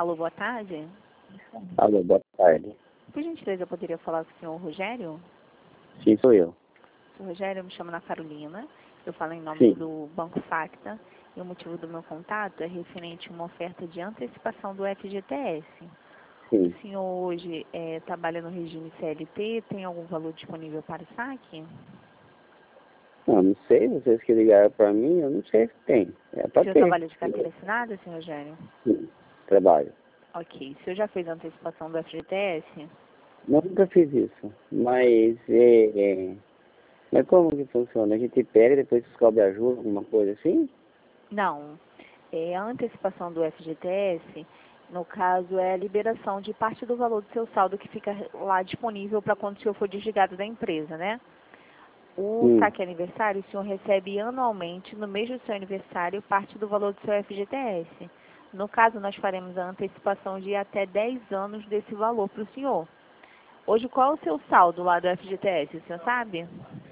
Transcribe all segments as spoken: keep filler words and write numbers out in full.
Alô, boa tarde. Alô, boa tarde. Por gentileza, eu poderia falar com o senhor Rogério? Sim, sou eu. Senhor Rogério, eu me chamo Ana Carolina. Eu falo em nome Sim. do Banco Facta. E o motivo do meu contato é referente a uma oferta de antecipação do F G T S. Sim. O senhor hoje é, trabalha no regime C L T? Tem algum valor disponível para saque? Não, não sei, vocês que ligaram pra mim, eu não sei se tem. É O pra senhor ter. trabalha de carteira assinada, senhor Rogério? Sim, trabalho. Ok. O senhor já fez a antecipação do F G T S? Eu nunca fiz isso, mas é, é, mas como que funciona? A gente pega e depois descobre a juros, alguma coisa assim? Não. É, a antecipação do F G T S, no caso, é a liberação de parte do valor do seu saldo que fica lá disponível para quando o senhor for desligado da empresa, né? O Hum. saque aniversário, o senhor recebe anualmente, no mês do seu aniversário, parte do valor do seu F G T S. No caso, nós faremos a antecipação de até dez anos desse valor para o senhor. Hoje, qual é o seu saldo lá do F G T S, o senhor sabe?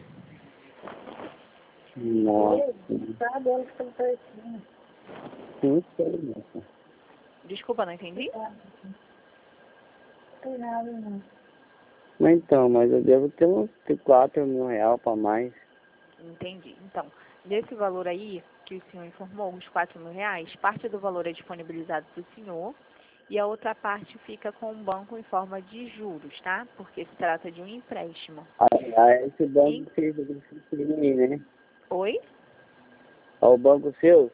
Nossa. Não sei, moça. Desculpa, não entendi? Mas então, mas eu devo ter uns quatro mil reais pra mais. Entendi. Então, desse valor aí que o senhor informou, os quatro mil reais, parte do valor é disponibilizado para o senhor e a outra parte fica com o banco em forma de juros, tá? Porque se trata de um empréstimo. Aí, aí esse banco E... fez o que aí, né? Oi? É o banco seu?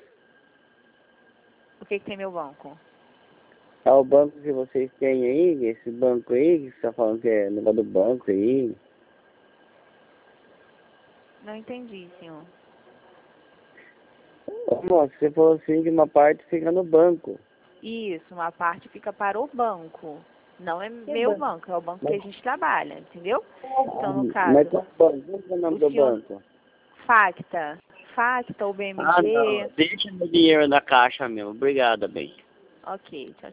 O que, que tem meu banco? É o banco que vocês têm aí, esse banco aí, que você tá falando que é negócio do banco aí. Não entendi, senhor. Ô, moça, você falou assim que uma parte fica no banco. Isso, uma parte fica para o banco. Não é meu banco, é o banco que a gente trabalha, entendeu? Então, no Mas caso, qual banco? Qual que é o nome o do senhor banco? Facta, Facta ou Ah, B M G. não. Deixa meu dinheiro na caixa mesmo. Obrigado, bem. Ok, tchau, tchau.